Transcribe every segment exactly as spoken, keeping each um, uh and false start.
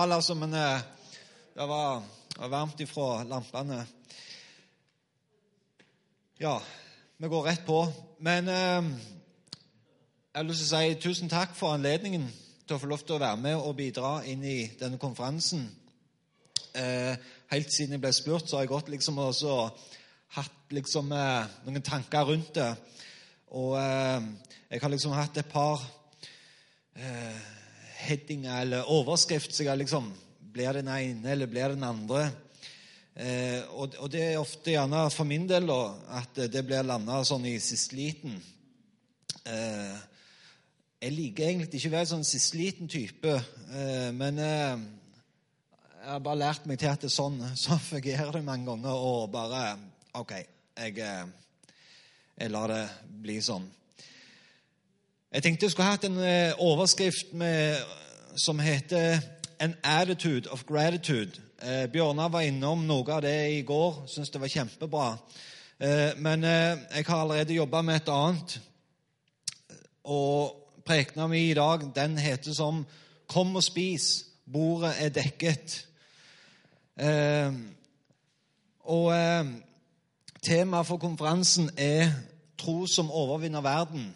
Altså, men det var, det var varmt ifra lampene. Ja, vi går rett på. Men eh, jeg har lyst til å si tusen takk for anledningen til å få lov til å være med og bidra inn i denne konferansen. Eh, helt siden jeg ble spurt, så har jeg gått liksom også hatt liksom eh, noen tanker rundt det. Og eh, jeg har liksom hatt et par eh, headinger eller overskrift, så jeg liksom, blir det den ene eller blir det den andre? Eh, og, og det er ofte gjerne for min del da, at det blir landet sånn i siste liten. Eh, jeg liker egentlig ikke å være sånn siste liten type, eh, men eh, jeg har bare lært meg til at det er sånn, så fungerer det mange ganger, og bare, ok, jeg, jeg lar det bli sånn. Jeg tenkte jeg skulle hatt en overskrift med, som heter An Attitude of Gratitude. Eh, Bjørnar var innom noe av det i går, synes det var kjempebra. Eh, men eh, jeg har allerede jobbet med et annet. Og prekena mi i dag, den heter som Kom og spis, bordet er dekket. Eh, og eh, temaet for konferansen er Tro som overvinner verden.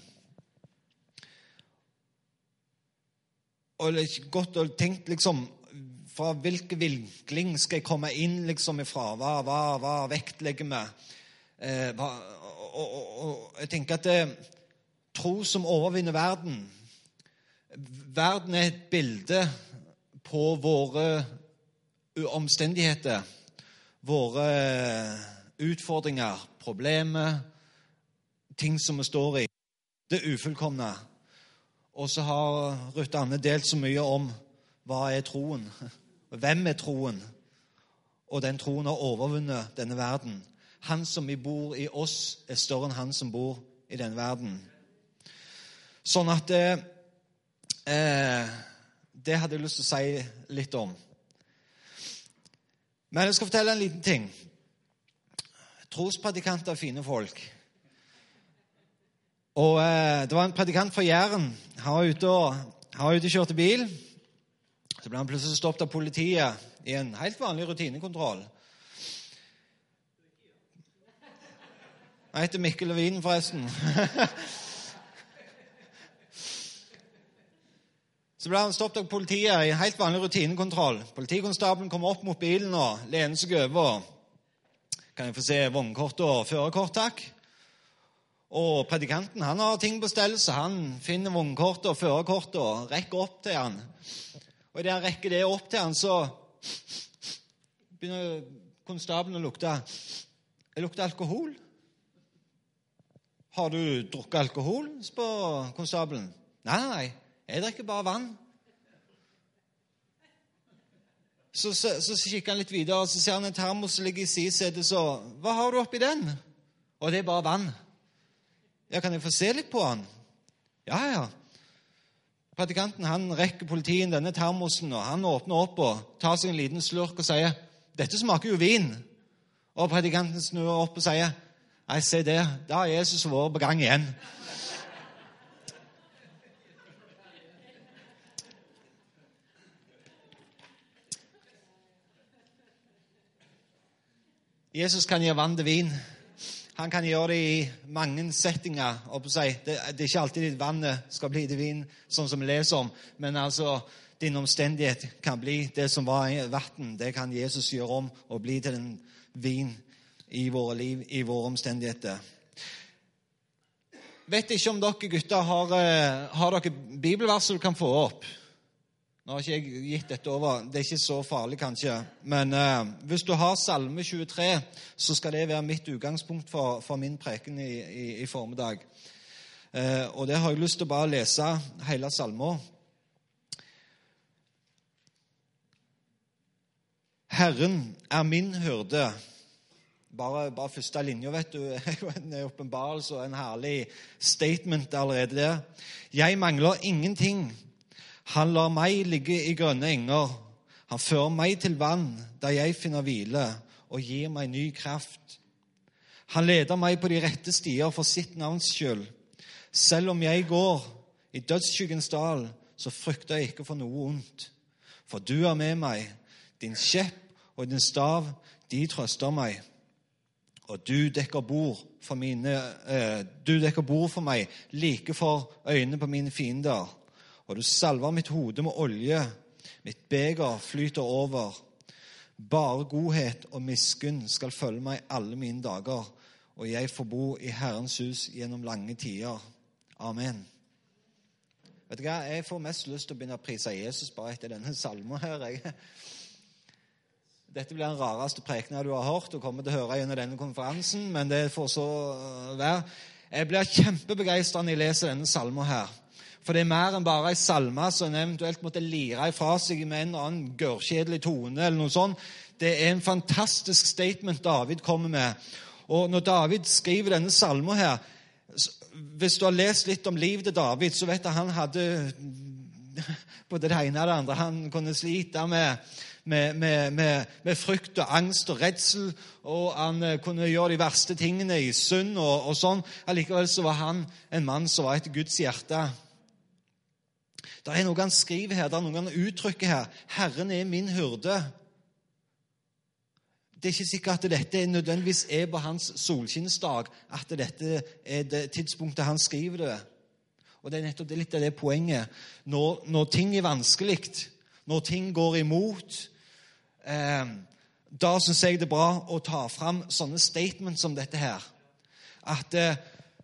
Og det er godt å tenke liksom, fra hvilken vinkling skal jeg komme inn liksom ifra, hva, hva, hva vektlegger vi? Eh, hva, og, og, og jeg tenker at det, tro som overvinner verden. Verden er et bilde på våre omstendigheter, våre utfordringer, problemer, ting som vi står i, det ufullkomne. Og så har Ruth Anne delt så mye om hva er troen, hvem er troen, og den troen har overvunnet denne verden. Han som bor i oss er større enn han som bor i denne verden. Sånn at eh, det hadde jeg lyst til å si litt om. Men jeg skal fortelle en liten ting. Trospredikanter er fine folk. Og eh, det var en predikant fra Jæren. Han var ute og, han var ute og kjørte bil. Så ble han plutselig stoppet av politiet i en helt vanlig rutinekontroll. Han heter Mikkel Levin, forresten. Så ble han stoppet av politiet i en helt vanlig rutinekontroll. Politikonstabelen kommer opp mot bilen og lener seg over. Kan jeg få se vognkort og førerkort, takk? Og predikanten, han har ting på stell, så han finner vognkortet og førerkortet og rekker opp til han. Og i det han rekker det opp til han, så begynner konstabelen å lukte. Det lukter alkohol. Har du drukket alkohol, spør konstabelen. Nei, nei, nei, jeg drikker bare vann. Så, så, så kikker han litt videre, og så ser han en termos som ligger i sidesetet, så hva har du oppi den? Og det er bare vann. Ja, kan jeg få se litt på han? Ja, ja. Predikanten, han rekker politien denne termosen, og han åpner opp og tar seg en liten slurk og sier, dette smaker jo vin. Og predikanten snur opp og sier, nei, se det, da har Jesus vært på gang igjen. Jesus kan gi vann til vin. Han kan gjøre det i mange settinger. Det, det er ikke alltid vannet skal bli til vin, sånn som vi leser om. Men altså, din omstendighet kan bli det som var i vatten. Det kan Jesus gjøre om og bli til en vin i våre liv, i våre omstendigheter. Vet ikke om dere gutter har, har dere bibelvers som du kan få opp. Nå har ikke jeg gitt dette over. Det er ikke så farlig kanskje. Men eh, hvis du har Salme tjuetre, så skal det være mitt utgangspunkt for, for min preken i, i, i formiddag. Eh, og det har jeg lyst til å bare lese hele salmen. Herren er min hyrde. Bare, bare første linje, vet du. En åpenbarelse og en herlig statement allerede der. Jeg mangler ingenting. Han lar meg ligge i grønne enger. Han fører meg til vann, der jeg finner hvile, og gir meg ny kraft. Han leder meg på de rette stier for sitt navns skyld. Selv om jeg går i dødsskyggens dal, så frykter jeg ikke for noe ondt. For du er med meg, din kjepp og din stav, de trøster meg. Og du dekker bord for mine, eh, du dekker bord for meg, like for øynene på mine fiender. Og du salver mitt hode med olje, mitt beger flyter over. Bare godhet og miskunn skal følge meg alle mine dager, og jeg får bo i Herrens hus gjennom lange tider. Amen. Vet du hva, jeg får mest lyst til å begynne å prise Jesus bare etter denne salmen her. Jeg. Dette blir den rareste prekenen du har hørt og kommer til å høre gjennom denne konferansen, men det får så være. Jeg blir kjempebegeistret når jeg leser denne salmen her. For det er mer enn bare en salme som eventuelt måtte lire ifra seg med en eller annen gørkjedelig tone eller noe sånt. Det er en fantastisk statement David kommer med. Og når David skriver denne salmen her, hvis du har lest litt om livet til David, så vet du at han hadde både det ene og det andre. Han kunne slite med, med, med, med, med frykt og angst og redsel, og han kunne gjøre de verste tingene i synd og, og sånn. Allikevel så var han en mann som var etter Guds hjerte. Det er noe han skriver her, det er noe han uttrykker her. Herren er min hyrde. Det er ikke sikkert at dette nødvendigvis er på hans solskinnsdag, at dette er det tidspunktet han skriver det. Og det er nettopp det, litt av det poenget. Når, når ting er vanskelig, når ting går imot, eh, da synes jeg det er bra å ta fram sånne statements som dette her. At eh,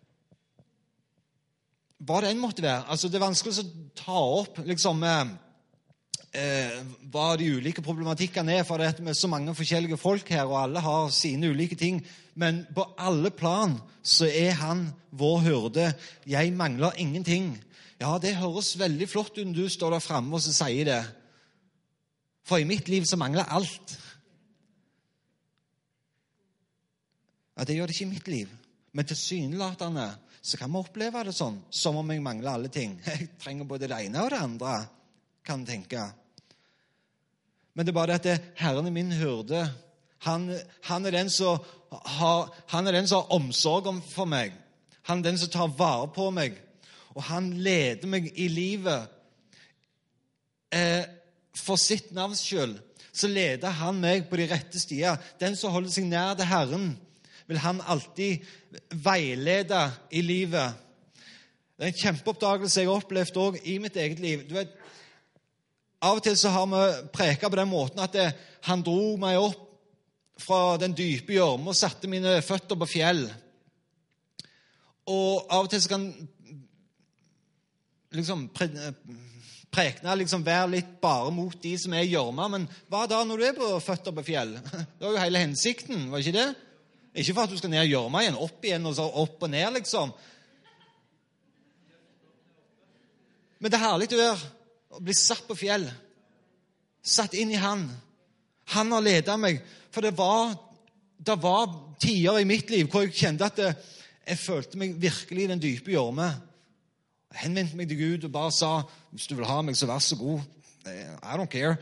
hva det enn måtte være. Altså, det er vanskelig å ta opp liksom, eh, hva de ulike problematikkene er, for det er med så mange forskjellige folk her, og alle har sine ulike ting. Men på alle plan så er han vår hyrde. Jeg mangler ingenting. Ja, det høres veldig flott ut når du står der fremme og så sier det. For i mitt liv så mangler alt. Ja, det gjør det ikke i mitt liv. Men tilsynelatende så kan vi oppleve det sånn, som om jeg mangler alle ting. Jeg trenger både det ene og det andre, kan jeg tenke. Men det er bare det at det, Herren er min hyrde. Han, han, er den som har, han er den som har omsorg for meg. Han er den som tar vare på meg. Og han leder meg i livet. Eh, for sitt navns skyld så leder han meg på de rette stier. Den som holder seg nær til Herren, vil han alltid veilede i livet. Det er en kjempeoppdagelse jeg har opplevd også i mitt eget liv. Du vet, av og til så har vi preket på den måten at det, han dro meg opp fra den dype gjørme og satte mine føtter på fjell. Og av og til så kan liksom pre, prekene liksom være litt bare mot de som er i gjørma, men hva da når du er på føtter på fjell? Det var jo hele hensikten, var ikke det? Ikke for at du skal ned og gjøre meg igjen, opp igjen og så opp og ned, liksom. Men det er herlig å være, å bli satt på fjell. Satt inn i han. Han har ledet meg. For det var, det var tider i mitt liv hvor jeg kjente at det, jeg følte meg virkelig i den dype gjørme. Jeg henvendte meg til Gud og bare sa, hvis du vil ha meg, så vær så god. I don't care.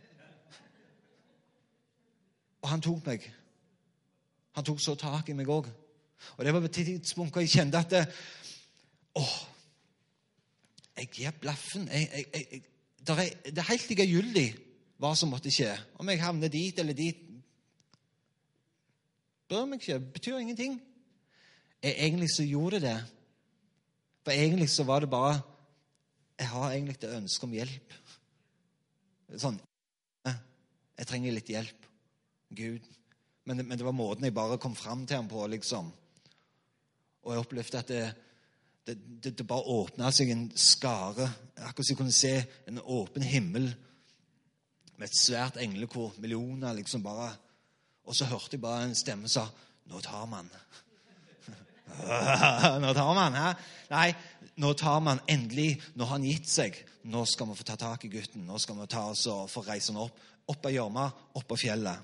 Og han tok meg. Han tok så tak i meg også. Og det var på et tidspunkt hvor jeg kjente at det, åh, jeg gir blaffen. Jeg, jeg, jeg, det, er, det er helt likegyldig hva som måtte skje. Om jeg havner dit eller dit, bør meg ikke, betyr ingenting. Jeg, egentlig så gjorde det. For egentlig så var det bare, jeg har egentlig det ønske om hjelp. Sånn, jeg trenger litt hjelp. Gud. Men det, men det var måten jeg bare kom frem til ham på, liksom. Og jeg opplevde at det, det, det, det bare åpnet seg en skare. Akkurat så jeg kunne se en åpen himmel med et svært englekor, millioner, liksom bare. Og så hørte jeg bare en stemme som sa, nå tar man. Nå tar man, hæ? Nei, nå tar man endelig, når han gitt seg. Nå skal vi få ta tak i gutten. Nå skal vi ta oss og få reise han opp. Opp av gjørma, opp av fjellet.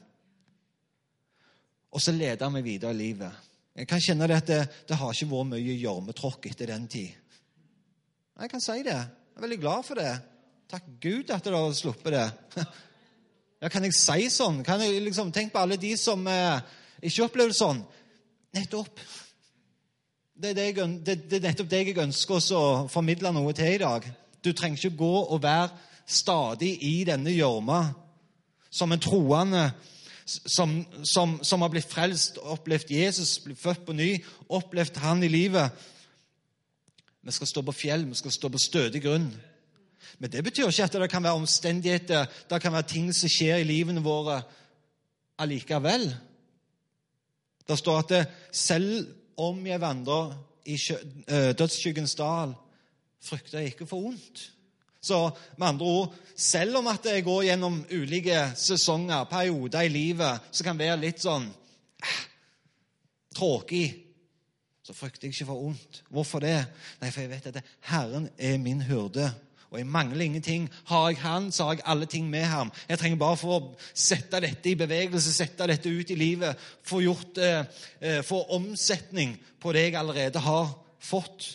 Og så leder han meg videre i livet. Jeg kan kjenne det at det, det har ikke vært mye gjørmetråkk etter den tid. Jeg kan si det. Jeg er veldig glad for det. Takk Gud at det har sluppet det. Ja, kan jeg si sånn? Kan jeg liksom tenke på alle de som eh, ikke opplever det sånn? Nettopp. Det er, det, jeg, det, det er nettopp det jeg ønsker å formidle noe til i dag. Du trenger ikke gå og være stadig i denne gjørma, som en troende, som, som, som har blitt frelst, opplevd Jesus, blitt født på ny, opplevd han i livet. Vi skal stå på fjell, vi skal stå på stødig grunn. Men det betyr ikke at det kan være omstendigheter, det kan være ting som skjer i livene våre allikevel. Det står at det, selv om jeg vandrer i dødsskyggens dal, frykter jeg ikke for ondt. Så med andre ord, selv om at jeg går gjennom ulike sesonger, perioder i livet, så kan det være litt sånn eh, tråkig, så frykter jeg ikke for ondt. Hvorfor det? Nei, for jeg vet at Herren er min hyrde, og jeg mangler ingenting. Har jeg han, så har jeg alle ting med ham. Jeg trenger bare for å sette dette i bevegelse, sette dette ut i livet, få gjort, eh, få omsetning på det jeg allerede har fått.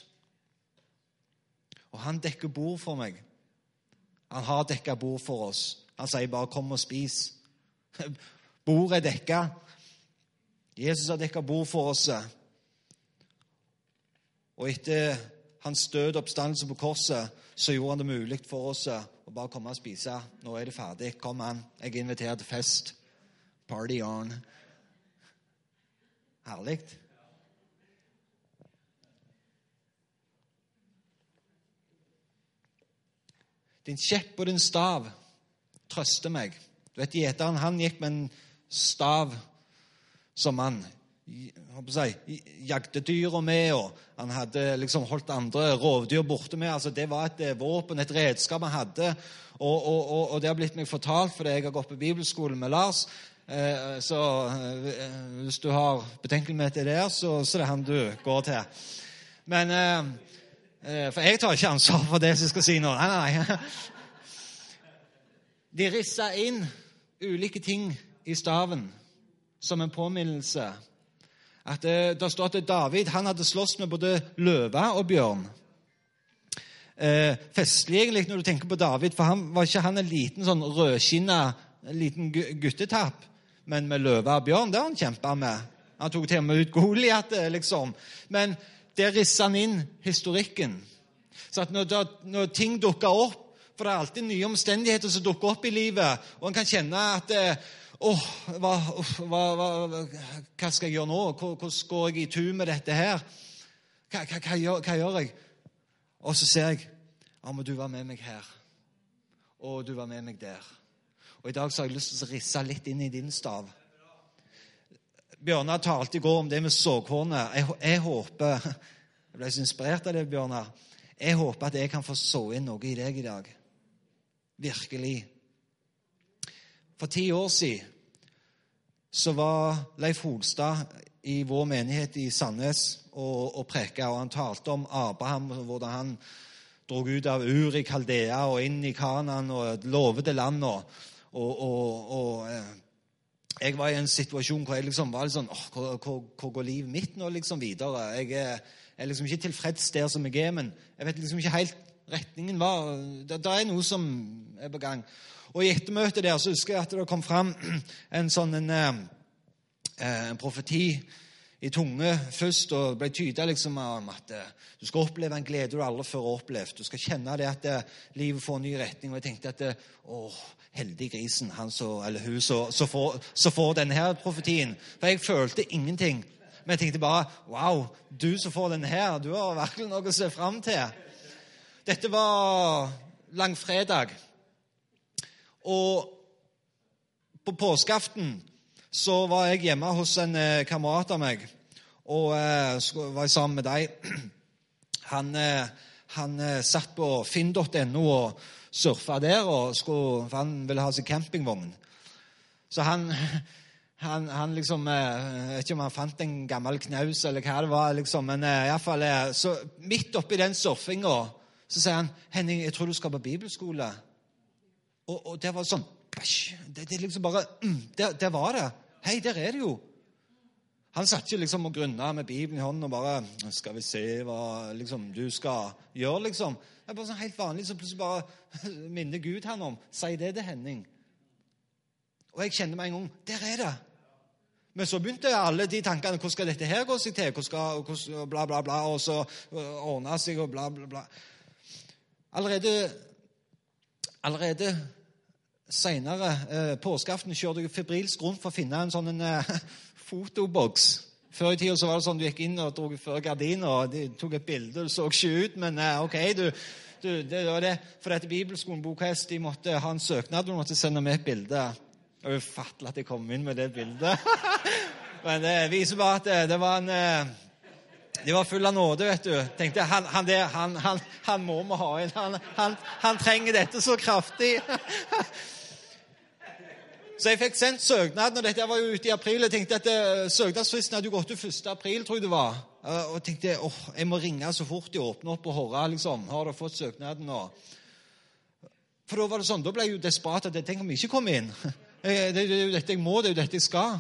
Og han dekker bord for meg. Han har dekket bord for oss. Han sier bare, kom og spis. Bordet er dekket. Jesus har dekket bord for oss. Og etter hans død oppstandelse på korset, så gjorde han det mulig for oss å bare komme og spise. Nå er det ferdig. Kom an. Jeg inviterer til fest. Party on. Herlig. Din kjepp og din stav trøster meg. Du vet, gjeteren, han gikk med en stav som han si, jagde dyr med, og han hadde liksom holdt andre rovdyr borte med. Altså, det var et våpen, et redskap han hadde, og, og, og, og det har blitt meg fortalt, fordi jeg har gått på bibelskolen med Lars. Eh, så eh, hvis du har betenkelighet til det, så, så er det han du går til. Men... Eh, For jeg tar ikke ansvar for det som jeg skal si nå. Nei, nei, nei. De risset inn ulike ting i staven som en påminnelse. At det, det står at David han hadde slåss med både løve og bjørn. Eh, festlig egentlig når du tenker på David, for han var ikke han en liten sånn rødskinnet, en liten guttetapp, men med løve og bjørn, det har han kjempet med. Han tok til og med ut Goliat, liksom. Men det risser han inn historikken. Så at når, når ting dukker opp, for det er alltid nye omstendigheter som dukker opp i livet, og en kan kjenne at åh, hva, hva, hva, hva skal jeg gjøre nå? Hvordan går jeg i tur med dette her? Hva, hva, hva, gjør, hva gjør jeg? Og så ser jeg, ja, men du var med meg her, og du var med meg der. Og i dag så har jeg lyst til å risse litt inn i din stav. Bjørnar talte i går om det med såkornet. Jeg, jeg håper, jeg ble så inspirert av det, Bjørnar. Jeg håper at jeg kan få så inn noe i deg i dag. Virkelig. For ti år siden så var Leif Holstad i vår menighet i Sandnes og, og preket, og han talte om Abraham, hvordan han drog ut av Ur i Kaldea og inn i Kanaan og lovede land. Og, og, og, og jeg var i en situasjon hvor jeg liksom var litt sånn, åh, hvor, hvor, hvor går livet mitt nå liksom videre? Jeg er, jeg er liksom ikke tilfreds der som jeg er, men jeg vet liksom ikke helt retningen var. Det, det er noe som er på gang. Og i ettermøtet der så husker jeg at det kom frem en sånn en, en profeti i tunge først, og ble tydet liksom om at du skal oppleve en glede du aldri før har opplevd. Du skal kjenne det at livet får en ny retning. Og jeg tenkte at, åh, heldig grisen, han så, eller hun, så, så, får, så får denne her profetien. For jeg følte ingenting. Men jeg tenkte bare, wow, du som får denne her, du har virkelig noe å se frem til. Dette var langfredag. Og på påskeaften så var jeg hjemme hos en eh, kamerat av meg, og eh, var jeg sammen med deg. Han, eh, han eh, satt på finn punktum no og surfet der, og skulle, for han ville ha seg campingvogn. Så han, han, han liksom, eh, jeg vet ikke om han fant en gammel knaus eller hva det var, liksom, men eh, i hvert fall, eh, så midt oppi den surfingen, så sier han, Henning, jeg tror du skal på bibelskole. Og, og det var sånn, det, det liksom bare, mm, der, der var det. Hei, der er det jo. Han satt ikke liksom og grunnet med Bibelen i hånden og bare, skal vi se hva liksom, du skal gjøre, liksom. Det er bare sånn helt vanlig, så plutselig bare minner Gud han om, si det til Henning. Og jeg kjenner meg en gang, der er det. Men så begynte alle de tankene, hvordan skal dette her gå seg til? Hvordan skal, hvordan, bla, bla, bla, og så ordne seg og bla, bla, bla. Allerede allerede senere, eh, påskeaften, kjørte jeg febrilsk rundt for å finne en sånn en, eh, fotoboks. Før i tiden så var det sånn du gikk inn og drog før gardiner, og de tok et bilde, det så ikke ut, men eh, ok, du, du, det var det. For dette Bibelskolen Bokhest, de måtte ha en søknad, du måtte sende med et bilde. Det var ufattelig at jeg kom inn med det bildet. Men det viser bare at det, det var en... Eh, de var full av nåde, vet du. Tenkte, han, han, der, han, han, han må vi ha inn. Han, han, han trenger dette så kraftig. Så jeg fikk sendt søknad, og dette var jo ute i april. Jeg tenkte at uh, søknadsfristen hadde jo gått til første april, tror jeg det var. Uh, og jeg tenkte, åh, oh, jeg må ringe så fort de åpner opp og høre, liksom. Har du fått søknaden nå? For da var det sånn, da ble jeg jo desperat at jeg tenkte om jeg ikke kom inn. det, det, det er jo dette jeg må, det er jo dette jeg skal.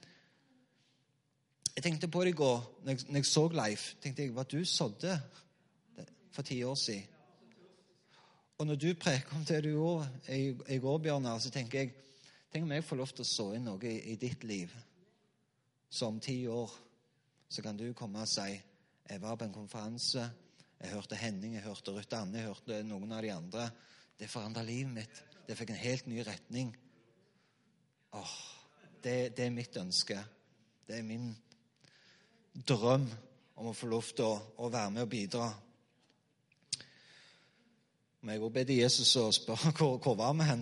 Jeg tenkte på det i går, når jeg, når jeg så Leif, tenkte jeg, hva du sådde for ti år siden. Og når du preker om det du gjorde i, i går, Bjørnar, så tenker jeg, tenk om jeg får lov til å så inn noe i, i ditt liv. Så om ti år, så kan du komme og si, jeg var på en konferanse, jeg hørte Henning, jeg hørte Ruth Anne, jeg hørte noen av de andre. Det forandret livet mitt. Det fikk en helt ny retning. Åh, det, det er mitt ønske. Det er min drøm om å få lov til å, å være med og bidra. Men jeg går be til Jesus og spør hvor, hvor var vi hen?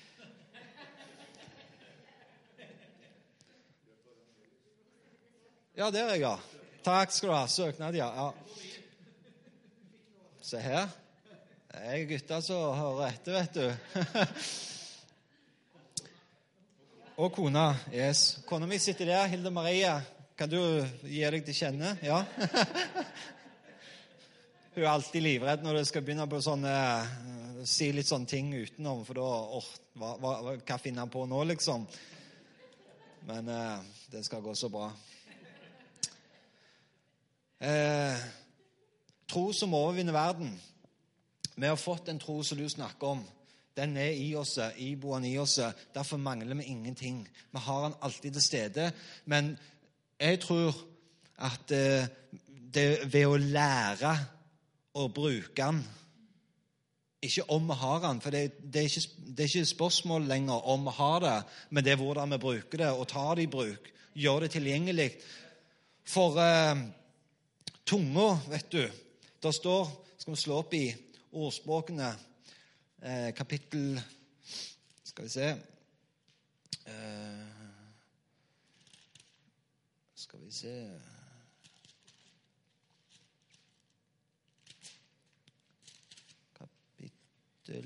Ja, der er jeg, ja. Takk skal du ha. Søknad, ja. ja. Se her. Jeg er gutta som hører etter, vet du. Og kona, yes. Kona mi sitter der, Hilde Marie. Kan du gi deg til kjenne? Ja. Hun er alltid livredd når du skal begynne på sånne, uh, si litt sånne ting utenom, for da, åh, hva, hva, hva finner han på nå, liksom? Men uh, det skal gå så bra. Uh, tro som overvinner verden. Vi har fått en tro som du snakker om. Den er i oss, iboende i oss. Derfor mangler vi ingenting. Vi har den alltid til stede, men jeg tror at eh, det ved å lære å bruke den, ikke om vi har den, for det, det, er ikke, det er ikke spørsmål lenger om vi har det, men det er hvordan vi bruker det, og tar det i bruk, gjør det tilgjengelig. For eh, tunga, vet du, der står, skal vi slå opp i ordspråkene, eh, kapittel, skal vi se, eh, skal vi se, kapittel,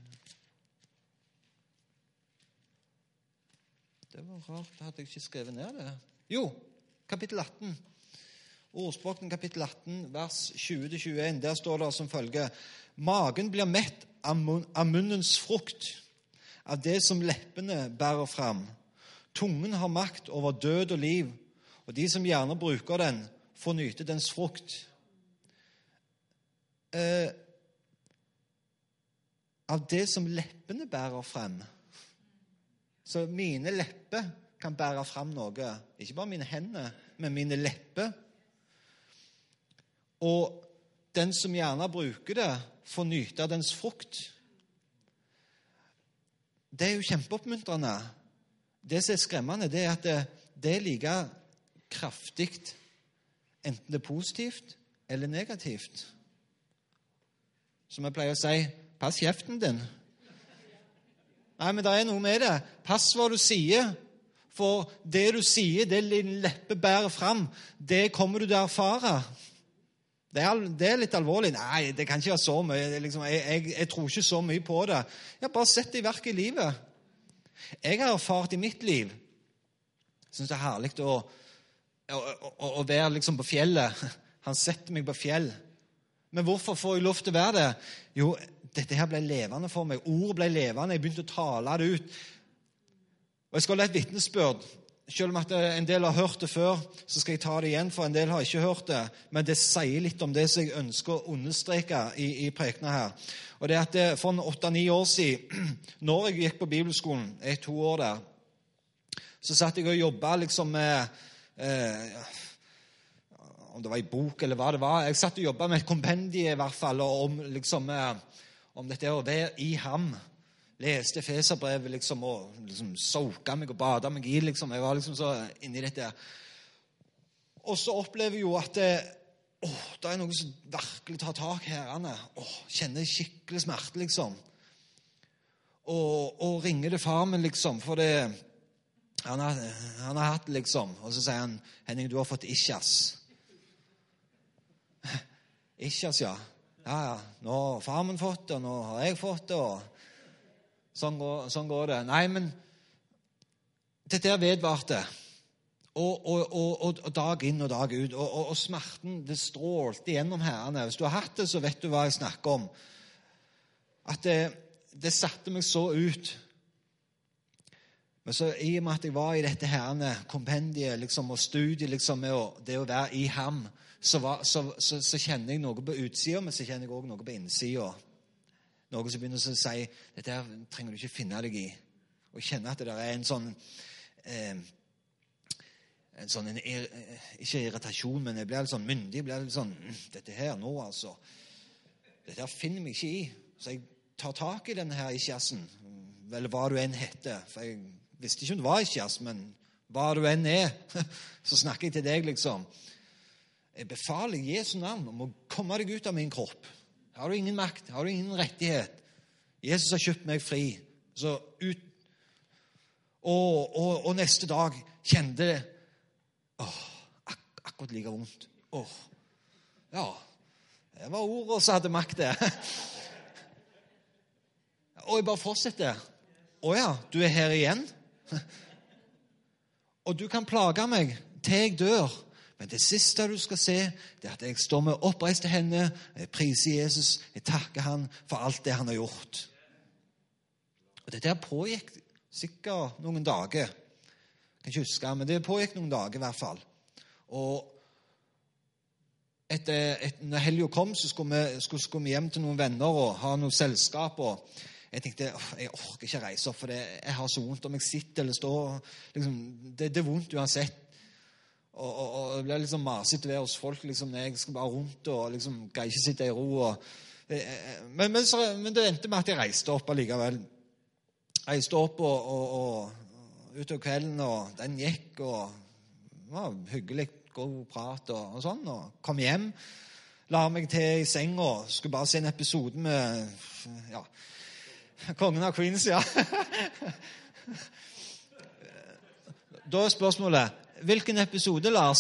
det var rart, hadde jeg ikke skrevet ned det. Jo, kapittel atten. Ordspråkene kapittel atten, vers tjue til tjueen. Der står det som følger: Magen blir mett av, mun, av munnens frukt, av det som leppene bærer fram. Tungen har makt over død og liv, og de som gjerne bruker den, får nyte dens frukt. Eh, av det som leppene bærer frem. Så mine lepper kan bære frem noe. Ikke bare mine hender, men mine lepper. Og den som gjerne bruker det, får nyte av dens frukt. Det er jo kjempeoppmuntrende. Det som er skremmende, det er at det, det er like kraftig, enten det er positivt eller negativt. Som jeg pleier å si, pass kjeften din. Nei, men det er noe med det. Pass hva du sier, for det du sier, det din leppe bærer frem, det kommer du til å erfare. Det er, det er litt alvorlig. Nei, det kan ikke være så mye. Liksom, jeg, jeg, jeg tror ikke så mye på det. Jeg har bare sett det i verk i livet. Jeg har erfart i mitt liv. Jeg synes det er herlig å, å, å, å være liksom på fjellet. Han setter meg på fjell. Men hvorfor får jeg lov til å være det? Jo, dette her ble levende for meg. Ord ble levende. Jeg begynte å tale det ut. Og jeg skal ha et vitnesbyrd. Selv om at en del har hørt det før, så skal jeg ta det igjen, for en del har ikke hørt det. Men det sier litt om det som jeg ønsker å understreke i, i prekene her. Og det er at det, for åtte-ni år siden, når jeg gikk på bibelskolen, jeg er to år der, så satt jeg og jobbet liksom med, eh, om det var i bok eller hva det var, jeg satt og jobbet med et kompendie i hvert fall, om, liksom, eh, om dette å være i ham. leste Efeserbrevet liksom, og liksom soka meg og bada meg i. Liksom. Jeg var liksom så inne i dette. Og så opplever jeg jo at det, åh, det er noe som virkelig tar tak her. Åh, kjenner skikkelig smerte, liksom. Og, og ringer det far min, liksom, for det, han har, han har hatt det, liksom. Og så sier han, Henning, du har fått ischias. Ischias, ja. Ja, ja. Nå har far min fått det, og nå har jeg fått det, og Sånn går, sånn går det. Nei, men dette er vedvarte. Og, og, og, og dag inn og dag ut. Og, og, og smerten, det strålte igjennom herrene. Hvis du har hatt det, så vet du hva jeg snakker om. At det, det satte meg så ut. Men så i og med at jeg var i dette herrene, kompendiet liksom, og studiet liksom, med å, det å være i ham, så, var, så, så, så kjenner jeg noe på utsiden, men så kjenner jeg også noe på innsiden. Noe som begynner å si, dette her trenger du ikke finne deg i. Og kjenne at det der er en sånn, eh, en sånn en, ikke irritasjon, men jeg blir litt sånn myndig, jeg blir litt sånn, dette her nå altså, dette her finner meg ikke i. Så jeg tar tak i denne her ischiasen, eller hva du enn heter. For jeg visste ikke om det var ischias, men hva du enn er, så snakker jeg til deg liksom. Jeg befaler i Jesu navn om å komme deg ut av min kropp. Har du ingen makt, har du ingen rettighet. Jesus har kjøpt meg fri. Så ut, og, og, og neste dag kjente det, åh, ak akkurat like vondt. Åh, ja, det var ordet som hadde makt det. Og jeg bare fortsetter. Åja, du er her igjen. Og du kan plage meg til jeg dør. Men det siste du skal se, det er at jeg står med oppreiste hender, jeg priser Jesus, jeg takker han for alt det han har gjort. Og det der pågikk sikkert noen dager. Jeg kan ikke huske, men det pågikk noen dager i hvert fall. Og etter, et, når helgen kom, så skulle vi, skulle, skulle vi hjem til noen venner og ha noe selskap. Og jeg tenkte, jeg orker ikke reise opp, for det, jeg har så vondt om jeg sitter eller står. Liksom, det, det er vondt uansett. Og, og, og det ble liksom masete ved hos folk, liksom, jeg skal bare rundt og liksom, greier ikke sitte i ro. Og, men, men, så, men det endte med at jeg reiste opp allikevel. Jeg reiste opp og, og, og utover kvelden, og den gikk, og det var hyggelig, god prat og, og sånn, og kom hjem, la meg til i seng og skulle bare se en episode med ja, Kongen av Queens, ja. Da er spørsmålet, hvilken episode, Lars?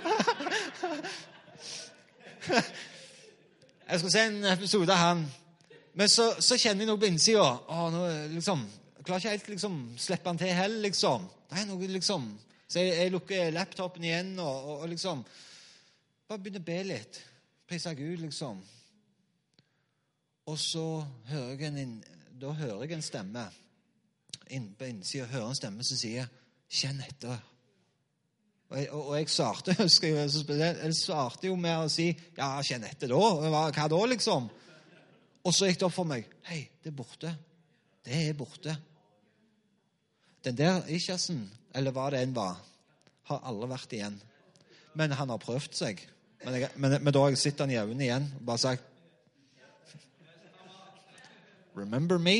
Jeg skal se en episode av han. Men så, så kjenner jeg noe på innsiden. Åh, nå, liksom, jeg klarer ikke helt liksom, slippe han til heller, liksom. Det er noe, liksom. Så jeg, jeg lukker laptopen igjen, og, og, og liksom, bare begynner å be litt. Prise Gud, liksom. Og så hører jeg en, da hører jeg en stemme. Inn på innsiden hører en stemme som sier, kjenn etter. Og jeg, og jeg svarte, husker jeg, jeg svarte jo med å si, ja, kjenn etter da, hva, hva da liksom? Og så gikk det opp for meg, hei, det er borte, det er borte. Den der ischiasen, eller hva det enn var, har aldri vært igjen. Men han har prøvd seg. Men, jeg, men, men da har jeg sett han i øynene igjen, og bare sagt, remember me?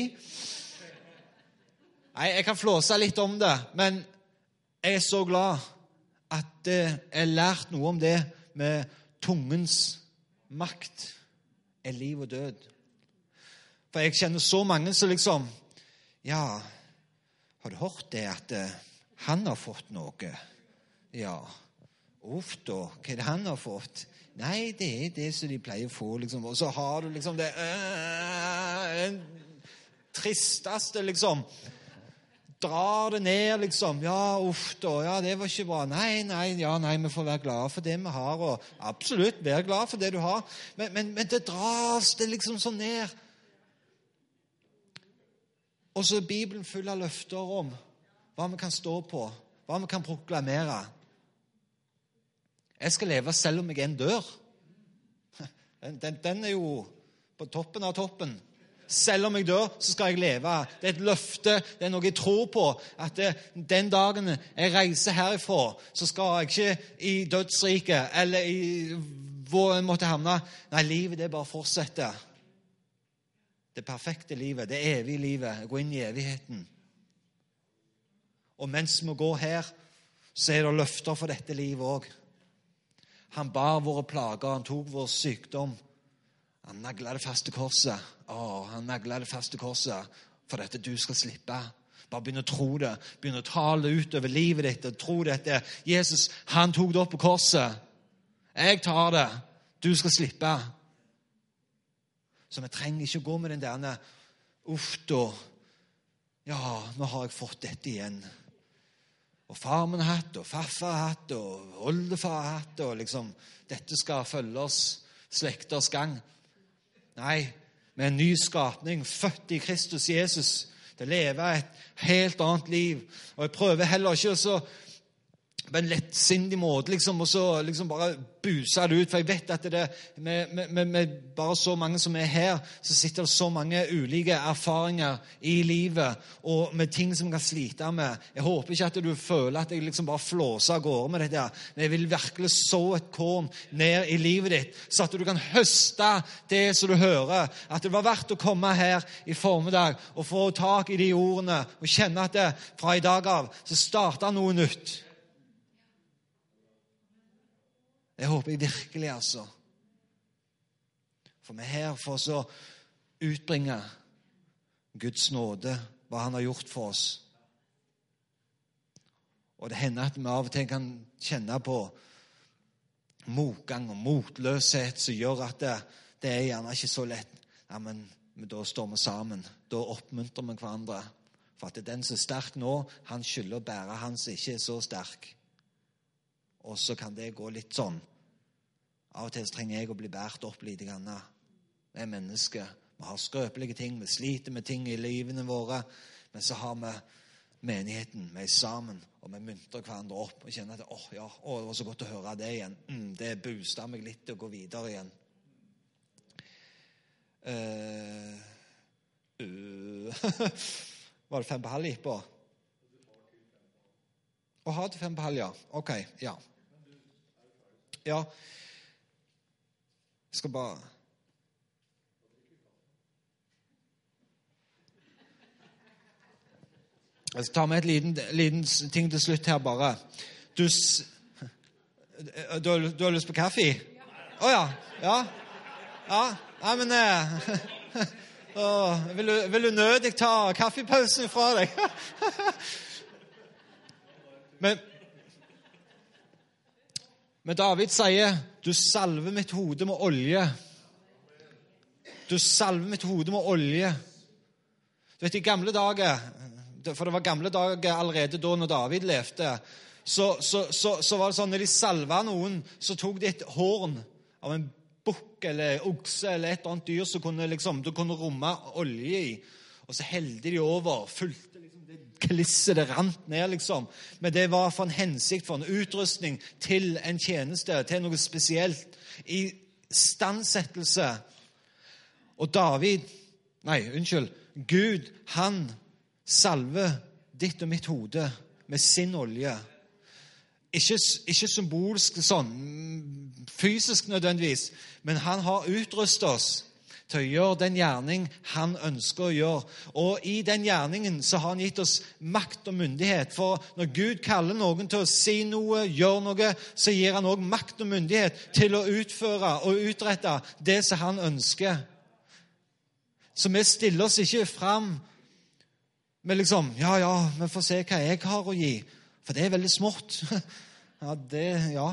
Nei, jeg kan flåse litt om det, men jeg er så glad at jeg har lært noe om det med tungens makt er liv og død. For jeg kjenner så mange som liksom, ja, har du hørt det at uh, han har fått noe? Ja, uff da, hva er det han har fått? Nei, det er det som de pleier å få, liksom. Og så har du liksom det uh, tristeste, liksom. Drar det ned, liksom. Ja, uff da, ja, det var ikke bra. Nei, nei, ja, nei, vi får være glade for det vi har, og absolutt være glad for det du har. Men, men, men det dras det liksom sånn ned. Og så er Bibelen full av løfter om hva vi kan stå på, hva vi kan proklamere. Jeg skal leve selv om jeg er en dør. Den, den, den er jo på toppen av toppen. Selv om jeg dør, så skal jeg leve. Det er et løfte, det er noe jeg tror på, at det, den dagen jeg reiser herifra, så skal jeg ikke i dødsriket, eller i hvor jeg måtte havne. Nei, livet det bare fortsetter. Det perfekte livet, det evige livet, gå inn i evigheten. Og mens vi går her, så er det løfter for dette livet også. Han bar våre plager, han tok vår sykdom. Han naglet det fast til korset. Åh, han naglet det fast til korset for at du skal slippe. Bare begynne å tro det. Begynne å tale ut over livet ditt og tro dette. Jesus, han tok det opp på korset. Jeg tar det. Du skal slippe. Så vi trenger ikke gå med den der uff da. Ja, nå har jeg fått dette igjen. Og far min har hatt, og farfar har hatt, og oldefar har hatt, og liksom, dette skal følge oss slekters gang. Nei, med en ny skapning, født i Kristus Jesus, det lever et helt annet liv. Og jeg prøver heller ikke å så på en lettsindig måte liksom, og så liksom bare buse det ut, for jeg vet at det med, med, med bare så mange som er her, så sitter det så mange ulike erfaringer i livet, og med ting som kan slite med. Jeg håper ikke at du føler at jeg liksom bare flåser av gårde med dette, men jeg vil virkelig så et korn ned i livet ditt, så at du kan høste det som du hører, at det var verdt å komme her i formiddag, og få tak i de ordene, og kjenne at det fra i dag av, så starter noe nytt. Det håper jeg virkelig, altså. For vi er her for å utbringe Guds nåde, hva han har gjort for oss. Og det hender at vi av og til kan kjenne på motgang og motløshet som gjør at det, det er gjerne ikke så lett. Ja, men, men da står vi sammen. Da oppmuntrer vi hverandre. For at den som er sterk nå, han skylder å bære han som ikke er så sterk. Og så kan det gå litt sånn. Av og til trenger jeg å bli bært opp litt grann. Vi er mennesker. Vi har skrøpelige ting. Vi sliter med ting i livene våre. Men så har vi menigheten. Vi er sammen. Og vi muntrer hverandre opp. Og kjenner at åh, ja, åh, det var så godt å høre det igjen. Mm, det booster meg litt til å gå videre igjen. Uh, uh. Var det fem på halv på? Å ha til fem på halv, ja. Ok, ja. Ja. Jeg skal bare... Jeg skal ta med et liten, liten ting til slutt her bare. Du, s... du, har, du har lyst på kaffe? Å ja. Ja. Ja. Ja, men... Eh... Åh, vil, du, vil du nødig ta kaffepausen fra deg? men, men David sier, du salver mitt hode med olje. Du salver mitt hode med olje. Du vet, i gamle dager, for det var gamle dager allerede da når David levde, så, så, så, så var det sånn, når de salvet noen, så tok de et horn av en bukk eller okse eller et eller annet dyr som kunne, liksom, du kunne romme olje i, og så heldte de over, fulgte liksom, det klisset, det rant ned liksom, men det var for en hensikt, for en utrustning til en tjeneste, til noe spesielt, i standsettelse. Og David, nei, unnskyld, Gud, han salver ditt og mitt hode med sin olje. Ikke, ikke symbolsk sånn, fysisk nødvendigvis, men han har utrustet oss til å gjøre den gjerning han ønsker å gjøre. Og i den gjerningen så har han gitt oss makt og myndighet. For når Gud kaller noen til å si noe, gjøre noe, så gir han også makt og myndighet til å utføre og utrette det som han ønsker. Så vi stiller oss ikke fram med liksom, ja, ja, vi får se hva jeg har å gi. For det er veldig smått. Ja, det, ja.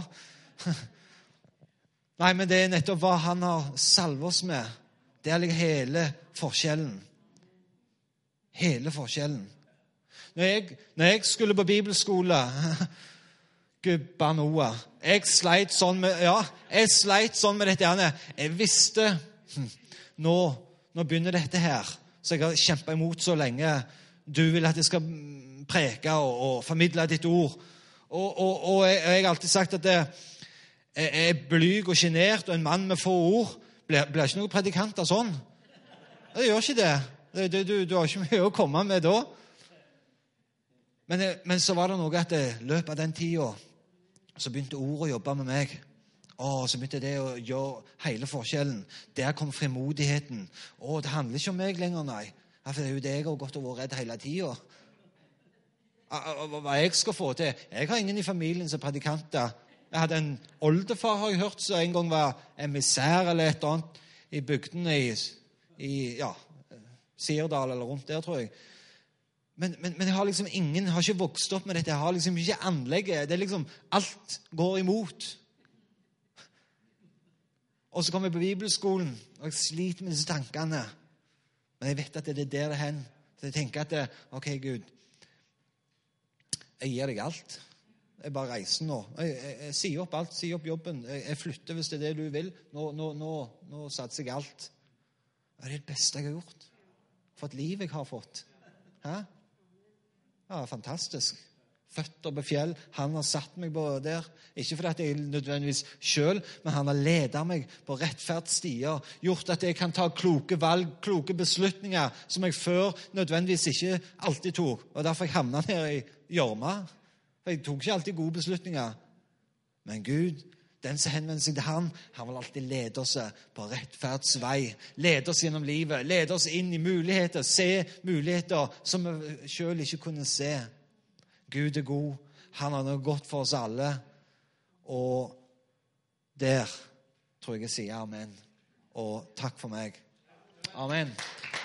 Nei, men det er nettopp hva han har salvet oss med. Det er hele forskjellen. Hele forskjellen. Når jeg, når jeg skulle på bibelskole, gubba Noah, jeg sleit sånn med, ja, jeg sleit sånn med dette. Jeg visste, nå, nå begynner dette her, så jeg har kjempet imot så lenge. Du vil at jeg skal preke og, og formidle ditt ord. Og, og, og jeg, jeg har alltid sagt at det, jeg er blyg og genert, og en mann med få ord blir, blir ikke noen predikanter sånn. Det gjør ikke det. det, det du, du har ikke mye å komme med da. Men, men så var det noe at i løpet av den tiden så begynte ordet å jobbe med meg. Å, så begynte det å gjøre hele forskjellen. Der kom frimodigheten. Å, det handler ikke om meg lenger, nei. Ja, for det er jo det jeg har gått og vært redd hele tiden. Hva jeg skal få til. Jeg har ingen i familien som predikanter. Jeg hadde en oldefar, har jeg hørt, som en gang var emissær eller et eller annet i bygdene i, i ja, Sirdal eller rundt der, tror jeg. Men, men, men jeg har liksom ingen, har ikke vokst opp med dette. Jeg har liksom ikke anlegget. Det er liksom, alt går imot. Og så kommer jeg på bibelskolen, og jeg sliter med disse tankene. Men jeg vet at det er der det hen. Så jeg tenker at, det, ok, Gud, jeg gir deg alt. Jeg bare reiser nå. Jeg, jeg, jeg sier opp alt, sier opp jobben. Jeg, jeg flytter hvis det er det du vil. Nå, nå, nå, nå satser jeg alt. Det er det beste jeg har gjort. For et liv jeg har fått. Hæ? Ja, fantastisk. Føtter på fjell. Han har satt meg på der. Ikke fordi at jeg nødvendigvis selv, men han har ledet meg på rettferdsstier. Gjort at jeg kan ta kloke valg, kloke beslutninger, som jeg før nødvendigvis ikke alltid tok. Og derfor jeg havnet her i gjørma. For jeg tok ikke alltid gode beslutninger. Men Gud, den som henvender seg til han, han vil alltid lede oss på rettferdsvei. Lede oss gjennom livet. Lede oss inn i muligheter. Se muligheter som vi selv ikke kunne se. Gud er god. Han har noe godt for oss alle. Og der tror jeg jeg sier amen. Og takk for meg. Amen.